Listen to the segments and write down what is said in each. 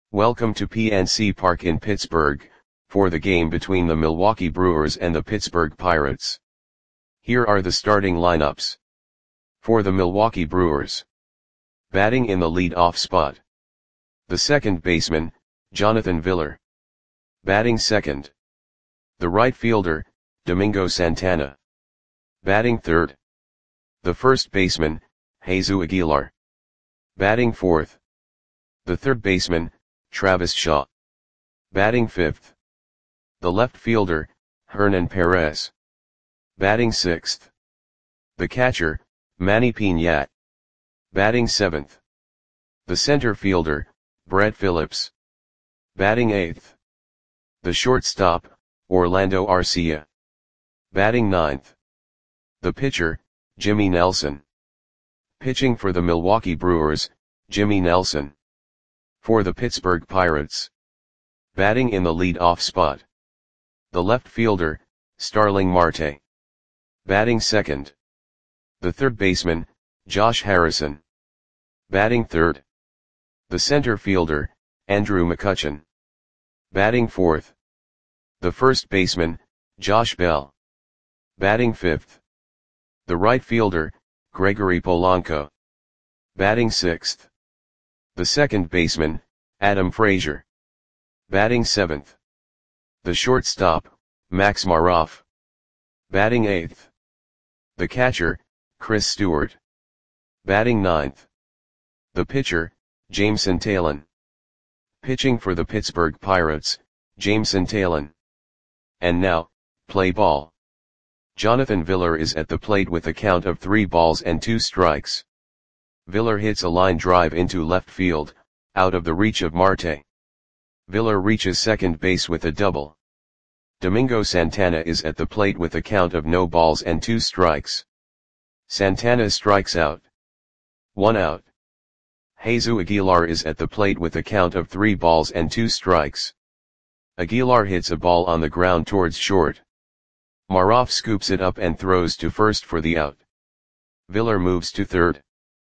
Welcome to PNC Park in Pittsburgh, for the game between the Milwaukee Brewers and the Pittsburgh Pirates. Here are the starting lineups. For the Milwaukee Brewers. Batting in the lead-off spot. The second baseman, Jonathan Villar. Batting second. The right fielder, Domingo Santana. Batting third. The first baseman, Jesus Aguilar. Batting fourth. The third baseman, Travis Shaw. Batting fifth. The left fielder, Hernan Perez. Batting sixth. The catcher, Manny Piñat. Batting seventh. The center fielder, Brett Phillips. Batting eighth. The shortstop, Orlando Arcia. Batting ninth. The pitcher, Jimmy Nelson. Pitching for the Milwaukee Brewers, Jimmy Nelson. For the Pittsburgh Pirates. Batting in the lead-off spot. The left fielder, Starling Marte. Batting second. The third baseman, Josh Harrison. Batting third. The center fielder, Andrew McCutchen. Batting fourth. The first baseman, Josh Bell. Batting fifth. The right fielder, Gregory Polanco. Batting sixth. The second baseman, Adam Frazier. Batting seventh. The shortstop, Max Maroff. Batting eighth. The catcher, Chris Stewart. Batting ninth. The pitcher, Jameson Taillon. Pitching for the Pittsburgh Pirates, Jameson Taillon. And now, play ball. Jonathan Villar is at the plate with a count of 3 balls and 2 strikes. Villar hits a line drive into left field, out of the reach of Marte. Villar reaches second base with a double. Domingo Santana is at the plate with a count of no balls and 2 strikes. Santana strikes out. 1 out. Jesus Aguilar is at the plate with a count of 3 balls and 2 strikes. Aguilar hits a ball on the ground towards short. Maroff scoops it up and throws to first for the out. Villar moves to third.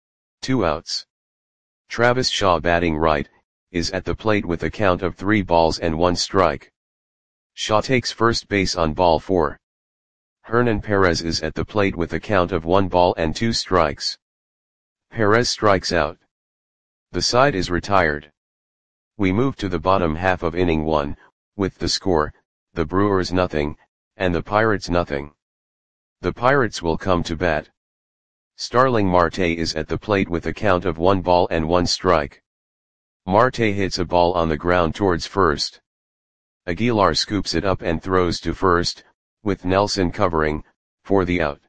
2 outs. Travis Shaw, batting right, is at the plate with a count of 3 balls and 1 strike. Shaw takes first base on ball 4. Hernan Perez is at the plate with a count of 1 ball and 2 strikes. Perez strikes out. The side is retired. We move to the bottom half of inning 1, with the score, the Brewers 0, and the Pirates 0. The Pirates will come to bat. Starling Marte is at the plate with a count of 1 ball and 1 strike. Marte hits a ball on the ground towards first. Aguilar scoops it up and throws to first, with Nelson covering, for the out.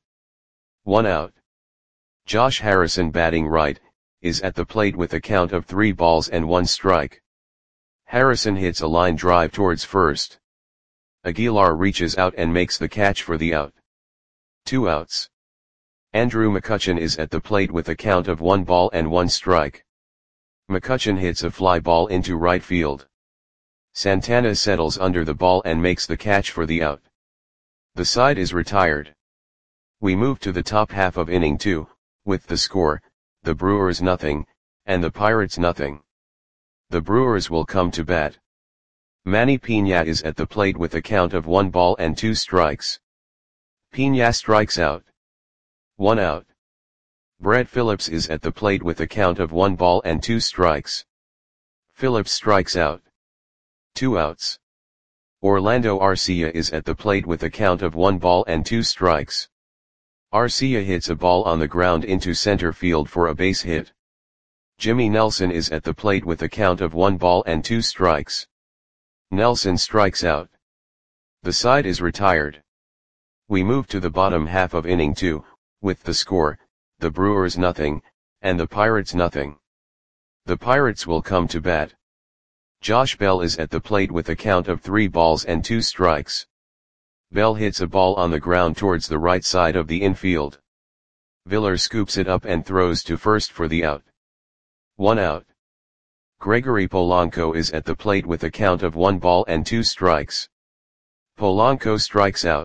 1 out. Josh Harrison, batting right, is at the plate with a count of 3 balls and 1 strike. Harrison hits a line drive towards first. Aguilar reaches out and makes the catch for the out. 2 outs. Andrew McCutchen is at the plate with a count of 1 ball and 1 strike. McCutchen hits a fly ball into right field. Santana settles under the ball and makes the catch for the out. The side is retired. We move to the top half of inning 2, with the score, the Brewers 0, and the Pirates 0. The Brewers will come to bat. Manny Piñat is at the plate with a count of 1 ball and 2 strikes. Piñat strikes out. 1 out. Brett Phillips is at the plate with a count of 1 ball and 2 strikes. Phillips strikes out. 2 outs. Orlando Arcia is at the plate with a count of 1 ball and 2 strikes. Arcia hits a ball on the ground into center field for a base hit. Jimmy Nelson is at the plate with a count of 1 ball and 2 strikes. Nelson strikes out. The side is retired. We move to the bottom half of inning 2, with the score, the Brewers 0, and the Pirates 0. The Pirates will come to bat. Josh Bell is at the plate with a count of 3 balls and 2 strikes. Bell hits a ball on the ground towards the right side of the infield. Villar scoops it up and throws to first for the out. 1 out. Gregory Polanco is at the plate with a count of 1 ball and 2 strikes. Polanco strikes out.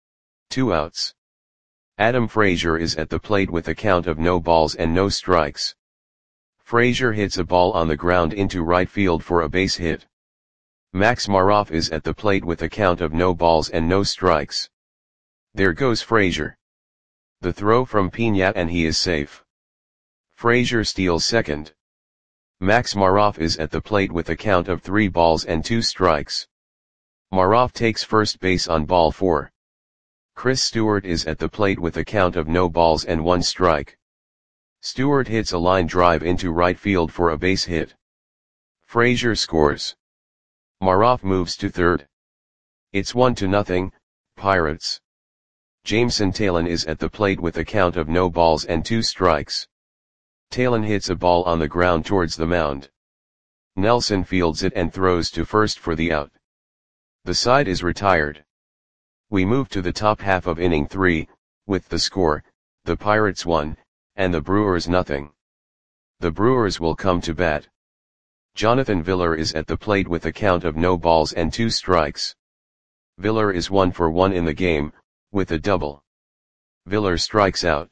2 outs. Adam Frazier is at the plate with a count of no balls and no strikes. Frazier hits a ball on the ground into right field for a base hit. Max Maroff is at the plate with a count of no balls and no strikes. There goes Frazier. The throw from Pena and he is safe. Frazier steals second. Max Maroff is at the plate with a count of 3 balls and 2 strikes. Maroff takes first base on ball 4. Chris Stewart is at the plate with a count of no balls and 1 strike. Stewart hits a line drive into right field for a base hit. Frazier scores. Maroff moves to third. It's 1-0, Pirates. Jameson Taillon is at the plate with a count of no balls and 2 strikes. Taillon hits a ball on the ground towards the mound. Nelson fields it and throws to first for the out. The side is retired. We move to the top half of inning 3, with the score, the Pirates 1, and the Brewers 0. The Brewers will come to bat. Jonathan Villar is at the plate with a count of no balls and 2 strikes. Villar is 1 for 1 in the game, with a double. Villar strikes out.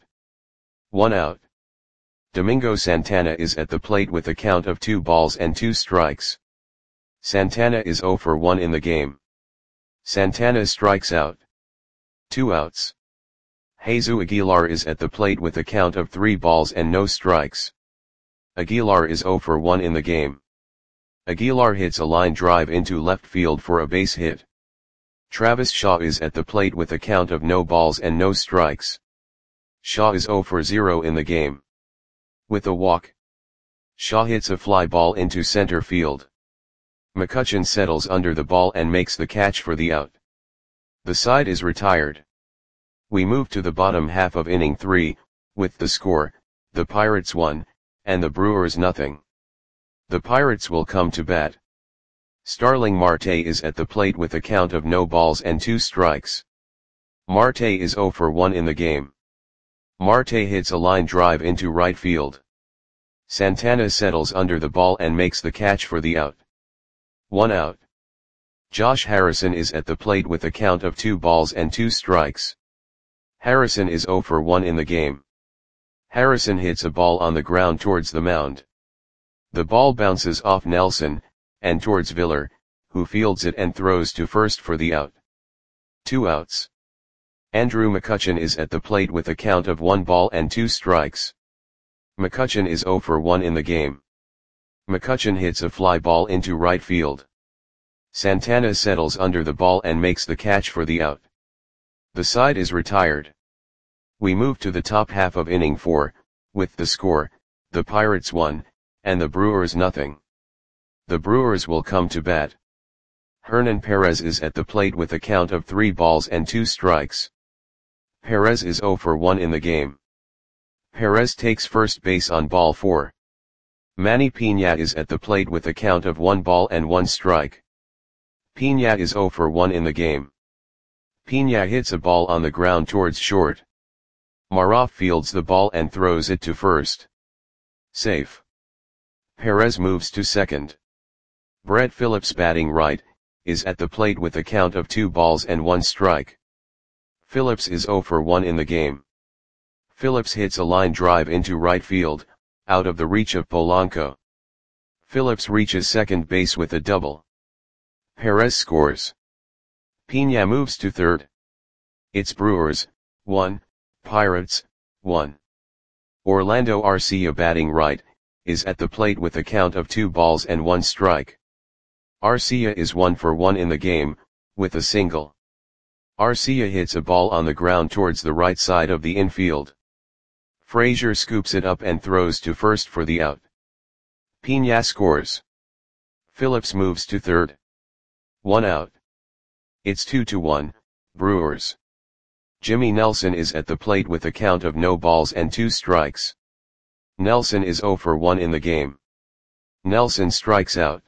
1 out. Domingo Santana is at the plate with a count of 2 balls and 2 strikes. Santana is 0 for 1 in the game. Santana strikes out. 2 outs. Jesus Aguilar is at the plate with a count of 3 balls and no strikes. Aguilar is 0 for 1 in the game. Aguilar hits a line drive into left field for a base hit. Travis Shaw is at the plate with a count of no balls and no strikes. Shaw is 0 for 0 in the game. With a walk, Shaw hits a fly ball into center field. McCutchen settles under the ball and makes the catch for the out. The side is retired. We move to the bottom half of inning 3, with the score, the Pirates 1, and the Brewers 0. The Pirates will come to bat. Starling Marte is at the plate with a count of no balls and 2 strikes. Marte is 0 for 1 in the game. Marte hits a line drive into right field. Santana settles under the ball and makes the catch for the out. 1 out. Josh Harrison is at the plate with a count of 2 balls and 2 strikes. Harrison is 0 for 1 in the game. Harrison hits a ball on the ground towards the mound. The ball bounces off Nelson, and towards Villar, who fields it and throws to first for the out. 2 outs. Andrew McCutchen is at the plate with a count of 1 ball and 2 strikes. McCutchen is 0 for 1 in the game. McCutchen hits a fly ball into right field. Santana settles under the ball and makes the catch for the out. The side is retired. We move to the top half of inning 4, with the score, the Pirates 1, and the Brewers 0. The Brewers will come to bat. Hernan Perez is at the plate with a count of 3 balls and 2 strikes. Perez is 0 for 1 in the game. Perez takes first base on ball 4. Manny Pena is at the plate with a count of 1 ball and 1 strike. Pena is 0 for 1 in the game. Pena hits a ball on the ground towards short. Maroff fields the ball and throws it to first. Safe. Perez moves to second. Brett Phillips, batting right, is at the plate with a count of 2 balls and 1 strike. Phillips is 0 for 1 in the game. Phillips hits a line drive into right field, out of the reach of Polanco. Phillips reaches second base with a double. Perez scores. Pena moves to third. It's Brewers 1, Pirates 1. Orlando Arcia, batting right, is at the plate with a count of 2 balls and 1 strike. Arcia is 1 for 1 in the game, with a single. Arcia hits a ball on the ground towards the right side of the infield. Frazier scoops it up and throws to first for the out. Pena scores. Phillips moves to third. 1 out. It's 2-1, Brewers. Jimmy Nelson is at the plate with a count of no balls and 2 strikes. Nelson is 0 for 1 in the game. Nelson strikes out.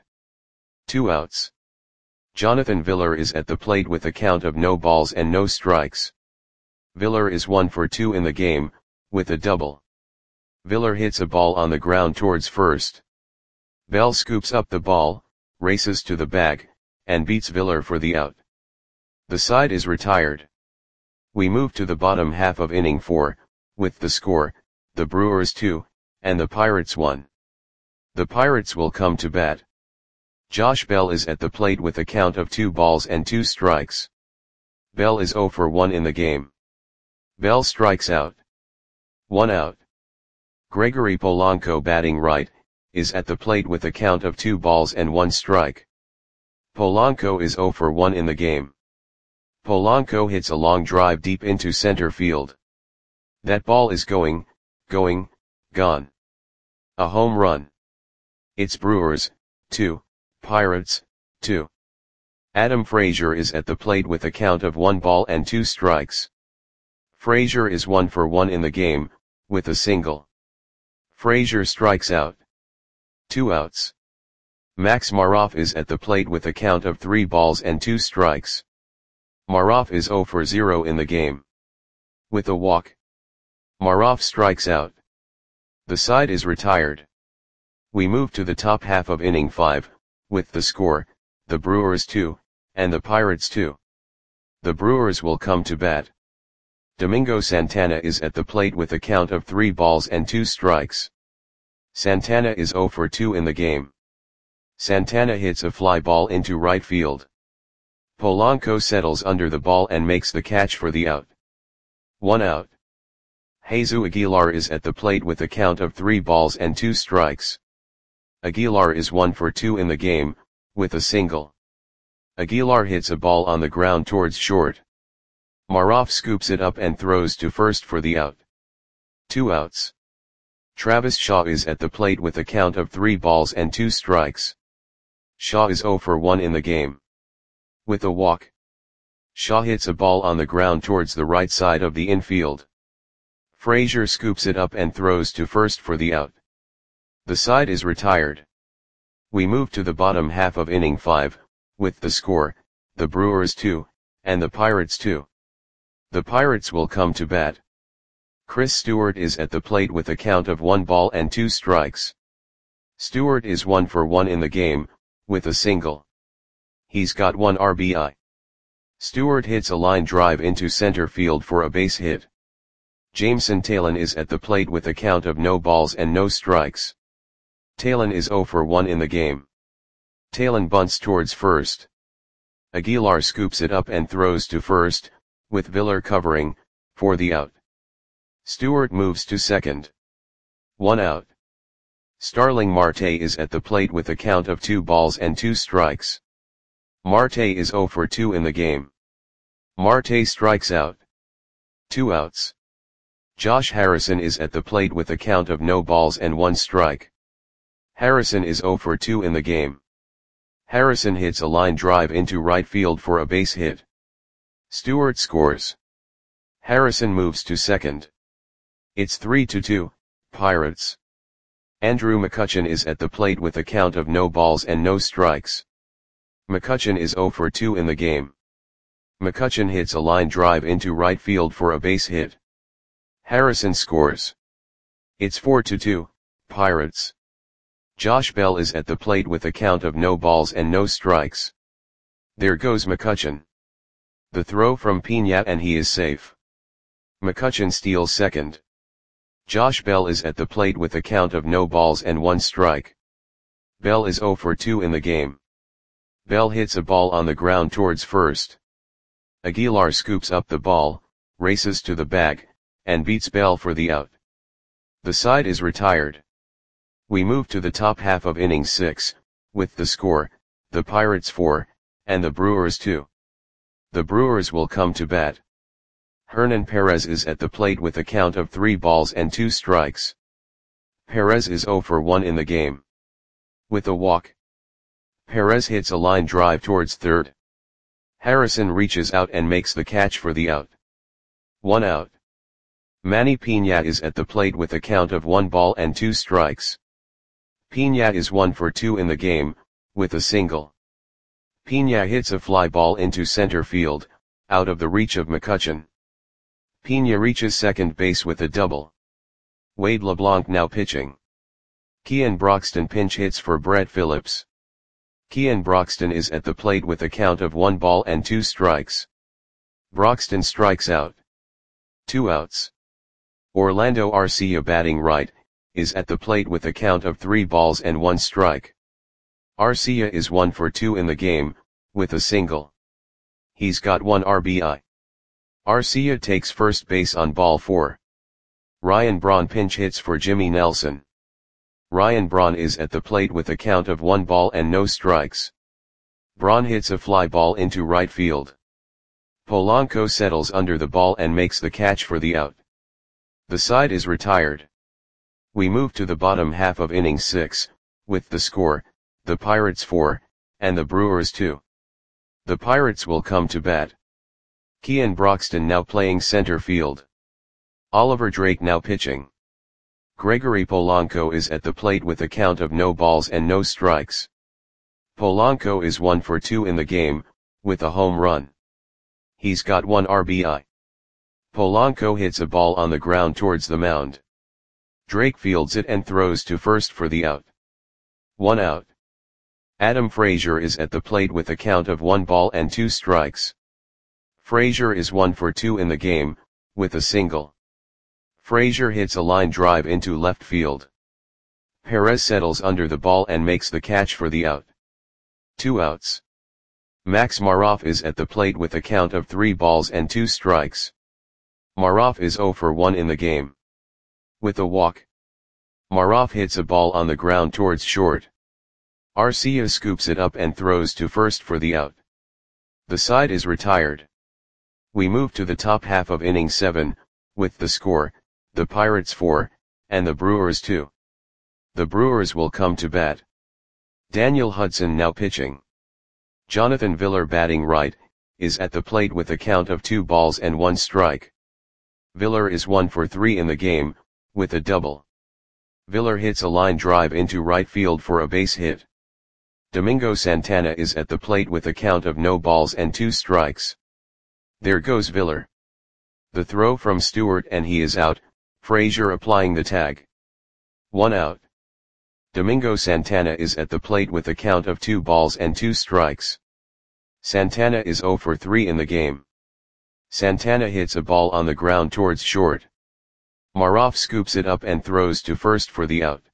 2 outs. Jonathan Villar is at the plate with a count of no balls and no strikes. Villar is 1 for 2 in the game, with a double. Villar hits a ball on the ground towards first. Bell scoops up the ball, races to the bag, and beats Villar for the out. The side is retired. We move to the bottom half of inning 4, with the score, the Brewers 2, and the Pirates 1. The Pirates will come to bat. Josh Bell is at the plate with a count of 2 balls and 2 strikes. Bell is 0 for 1 in the game. Bell strikes out. 1 out. Gregory Polanco, batting right, is at the plate with a count of 2 balls and 1 strike. Polanco is 0 for 1 in the game. Polanco hits a long drive deep into center field. That ball is gone. A home run. It's Brewers, 2, Pirates, 2. Adam Frazier is at the plate with a count of 1 ball and 2 strikes. Frazier is 1 for 1 in the game, with a single. Frazier strikes out. 2 outs. Max Maroff is at the plate with a count of 3 balls and 2 strikes. Maroff is 0 for 0 in the game. With a walk. Maroff strikes out. The side is retired. We move to the top half of inning 5, with the score, the Brewers 2, and the Pirates 2. The Brewers will come to bat. Domingo Santana is at the plate with a count of 3 balls and 2 strikes. Santana is 0 for 2 in the game. Santana hits a fly ball into right field. Polanco settles under the ball and makes the catch for the out. 1 out. Jesus Aguilar is at the plate with a count of 3 balls and 2 strikes. Aguilar is 1 for 2 in the game, with a single. Aguilar hits a ball on the ground towards short. Maroff scoops it up and throws to first for the out. 2 outs. Travis Shaw is at the plate with a count of 3 balls and 2 strikes. Shaw is 0 for 1 in the game. With a walk. Shaw hits a ball on the ground towards the right side of the infield. Frazier scoops it up and throws to first for the out. The side is retired. We move to the bottom half of inning 5, with the score, the Brewers 2, and the Pirates 2. The Pirates will come to bat. Chris Stewart is at the plate with a count of 1 ball and 2 strikes. Stewart is 1 for 1 in the game, with a single. He's got 1 RBI. Stewart hits a line drive into center field for a base hit. Jameson Taillon is at the plate with a count of no balls and no strikes. Taillon is 0 for 1 in the game. Taillon bunts towards first. Aguilar scoops it up and throws to first, with Villar covering, for the out. Stewart moves to second. 1 out. Starling Marte is at the plate with a count of 2 balls and 2 strikes. Marte is 0 for 2 in the game. Marte strikes out. 2 outs. Josh Harrison is at the plate with a count of no balls and 1 strike. Harrison is 0 for 2 in the game. Harrison hits a line drive into right field for a base hit. Stewart scores. Harrison moves to second. It's 3-2, Pirates. Andrew McCutchen is at the plate with a count of no balls and no strikes. McCutchen is 0 for 2 in the game. McCutchen hits a line drive into right field for a base hit. Harrison scores. It's 4-2, Pirates. Josh Bell is at the plate with a count of no balls and no strikes. There goes McCutchen. The throw from Pena and he is safe. McCutchen steals second. Josh Bell is at the plate with a count of no balls and 1 strike. Bell is 0 for 2 in the game. Bell hits a ball on the ground towards first. Aguilar scoops up the ball, races to the bag, and beats Bell for the out. The side is retired. We move to the top half of inning 6, with the score, the Pirates 4, and the Brewers 2. The Brewers will come to bat. Hernan Perez is at the plate with a count of 3 balls and 2 strikes. Perez is 0 for 1 in the game. With a walk. Perez hits a line drive towards third. Harrison reaches out and makes the catch for the out. 1 out. Manny Pena is at the plate with a count of 1 ball and 2 strikes. Pena is 1 for 2 in the game, with a single. Pena hits a fly ball into center field, out of the reach of McCutchen. Pena reaches second base with a double. Wade LeBlanc now pitching. Kean Broxton pinch hits for Brett Phillips. Kean Broxton is at the plate with a count of 1 ball and 2 strikes. Broxton strikes out. 2 outs. Orlando Arcia batting right, is at the plate with a count of 3 balls and 1 strike. Arcia is 1 for 2 in the game, with a single. He's got 1 RBI. Arcia takes first base on ball 4. Ryan Braun pinch hits for Jimmy Nelson. Ryan Braun is at the plate with a count of 1 ball and no strikes. Braun hits a fly ball into right field. Polanco settles under the ball and makes the catch for the out. The side is retired. We move to the bottom half of inning 6, with the score, the Pirates 4, and the Brewers 2. The Pirates will come to bat. Kean Broxton now playing center field. Oliver Drake now pitching. Gregory Polanco is at the plate with a count of no balls and no strikes. Polanco is 1 for 2 in the game, with a home run. He's got 1 RBI. Polanco hits a ball on the ground towards the mound. Drake fields it and throws to first for the out. 1 out. Adam Frazier is at the plate with a count of 1 ball and 2 strikes. Frazier is 1 for 2 in the game, with a single. Frazier hits a line drive into left field. Perez settles under the ball and makes the catch for the out. 2 outs. Max Maroff is at the plate with a count of 3 balls and 2 strikes. Maroff is 0 for 1 in the game. With a walk. Maroff hits a ball on the ground towards short. Arcia scoops it up and throws to first for the out. The side is retired. We move to the top half of inning 7, with the score, the Pirates 4, and the Brewers 2. The Brewers will come to bat. Daniel Hudson now pitching. Jonathan Villar batting right, is at the plate with a count of 2 balls and 1 strike. Villar is 1 for 3 in the game, with a double. Villar hits a line drive into right field for a base hit. Domingo Santana is at the plate with a count of no balls and 2 strikes. There goes Villar. The throw from Stewart and he is out, Frazier applying the tag. 1 out. Domingo Santana is at the plate with a count of 2 balls and 2 strikes. Santana is 0 for 3 in the game. Santana hits a ball on the ground towards short. Maroff scoops it up and throws to first for the out.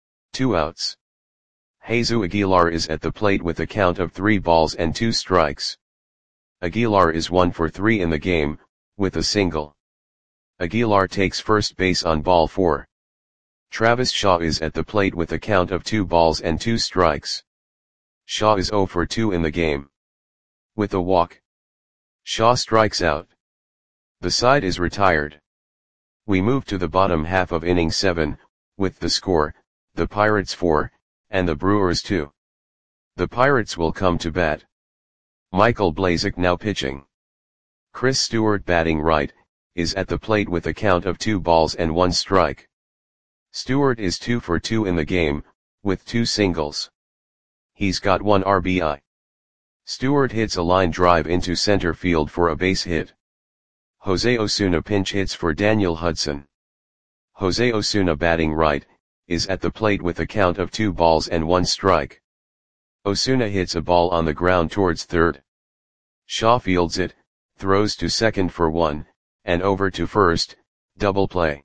2 outs. Jesus Aguilar is at the plate with a count of 3 balls and 2 strikes. Aguilar is 1 for 3 in the game, with a single. Aguilar takes first base on ball 4. Travis Shaw is at the plate with a count of 2 balls and 2 strikes. Shaw is 0 for 2 in the game. With a walk. Shaw strikes out. The side is retired. We move to the bottom half of inning 7, with the score, the Pirates 4, and the Brewers 2. The Pirates will come to bat. Michael Blazek now pitching. Chris Stewart batting right, is at the plate with a count of 2 balls and 1 strike. Stewart is 2 for 2 in the game, with 2 singles. He's got 1 RBI. Stewart hits a line drive into center field for a base hit. Jose Osuna pinch hits for Daniel Hudson. Jose Osuna batting right, is at the plate with a count of 2 balls and 1 strike. Osuna hits a ball on the ground towards third. Shaw fields it, throws to second for 1, and over to first, double play.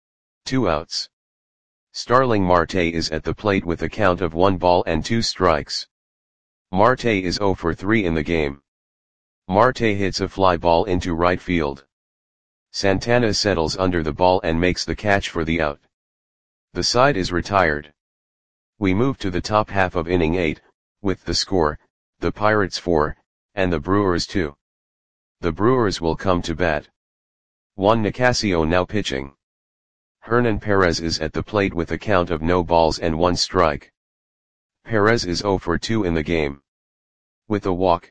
2 outs. Starling Marte is at the plate with a count of 1 ball and 2 strikes. Marte is 0 for 3 in the game. Marte hits a fly ball into right field. Santana settles under the ball and makes the catch for the out. The side is retired. We move to the top half of inning 8, with the score, the Pirates 4, and the Brewers 2. The Brewers will come to bat. Juan Nicasio now pitching. Hernan Perez is at the plate with a count of no balls and 1 strike. Perez is 0 for 2 in the game. With a walk.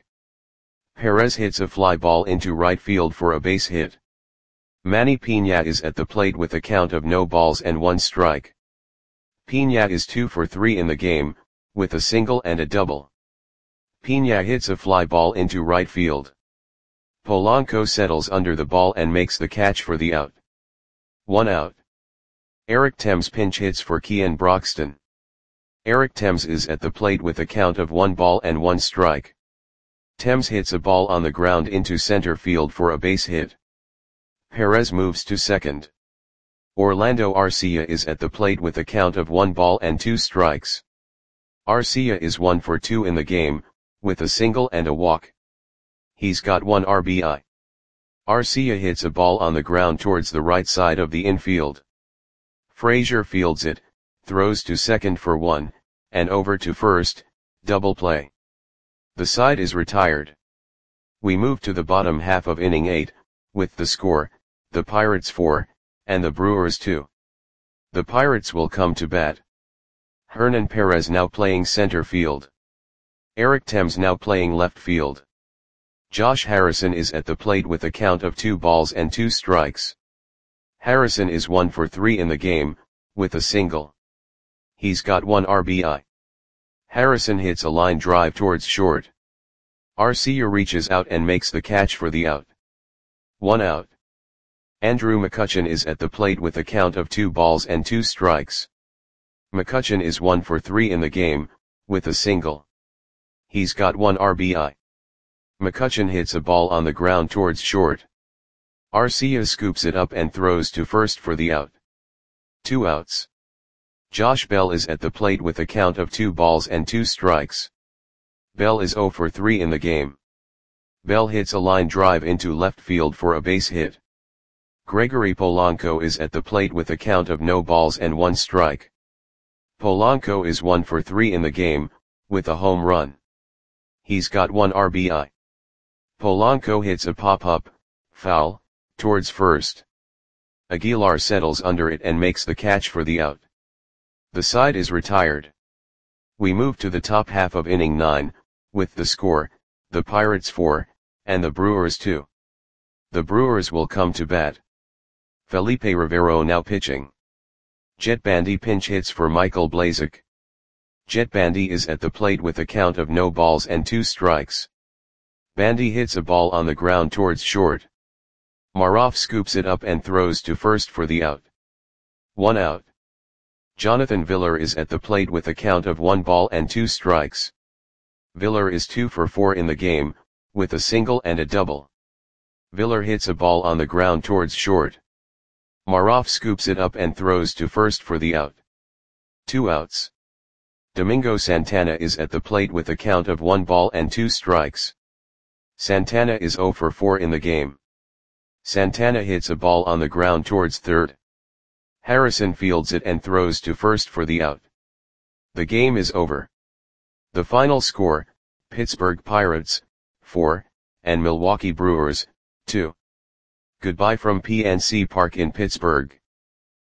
Perez hits a fly ball into right field for a base hit. Manny Piña is at the plate with a count of no balls and 1 strike. Piña is 2 for 3 in the game, with a single and a double. Piña hits a fly ball into right field. Polanco settles under the ball and makes the catch for the out. 1 out. Eric Thames pinch hits for Kean Broxton. Eric Thames is at the plate with a count of 1 ball and 1 strike. Thames hits a ball on the ground into center field for a base hit. Perez moves to second. Orlando Arcia is at the plate with a count of 1 ball and 2 strikes. Arcia is 1 for 2 in the game, with a single and a walk. He's got 1 RBI. Arcia hits a ball on the ground towards the right side of the infield. Frazier fields it, throws to second for 1, and over to first, double play. The side is retired. We move to the bottom half of inning 8, with the score, the Pirates 4, and the Brewers 2. The Pirates will come to bat. Hernan Perez now playing center field. Eric Thames now playing left field. Josh Harrison is at the plate with a count of 2 balls and 2 strikes. Harrison is 1 for 3 in the game, with a single. He's got 1 RBI. Harrison hits a line drive towards short. Arcia reaches out and makes the catch for the out. 1 out. Andrew McCutchen is at the plate with a count of 2 balls and 2 strikes. McCutchen is 1 for 3 in the game, with a single. He's got 1 RBI. McCutchen hits a ball on the ground towards short. Arcia scoops it up and throws to first for the out. 2 outs. Josh Bell is at the plate with a count of 2 balls and 2 strikes. Bell is 0 for 3 in the game. Bell hits a line drive into left field for a base hit. Gregory Polanco is at the plate with a count of no balls and 1 strike. Polanco is 1 for 3 in the game, with a home run. He's got 1 RBI. Polanco hits a pop-up, foul, towards first. Aguilar settles under it and makes the catch for the out. The side is retired. We move to the top half of inning 9, with the score, the Pirates 4, and the Brewers 2. The Brewers will come to bat. Felipe Rivero now pitching. Jet Bandy pinch hits for Michael Blazek. Jet Bandy is at the plate with a count of no balls and 2 strikes. Bandy hits a ball on the ground towards short. Maroff scoops it up and throws to first for the out. 1 out. Jonathan Villar is at the plate with a count of 1 ball and 2 strikes. Villar is 2 for 4 in the game, with a single and a double. Villar hits a ball on the ground towards short. Maroff scoops it up and throws to first for the out. 2 outs. Domingo Santana is at the plate with a count of 1 ball and 2 strikes. Santana is 0 for 4 in the game. Santana hits a ball on the ground towards third. Harrison fields it and throws to first for the out. The game is over. The final score, Pittsburgh Pirates, 4, and Milwaukee Brewers, 2. Goodbye from PNC Park in Pittsburgh.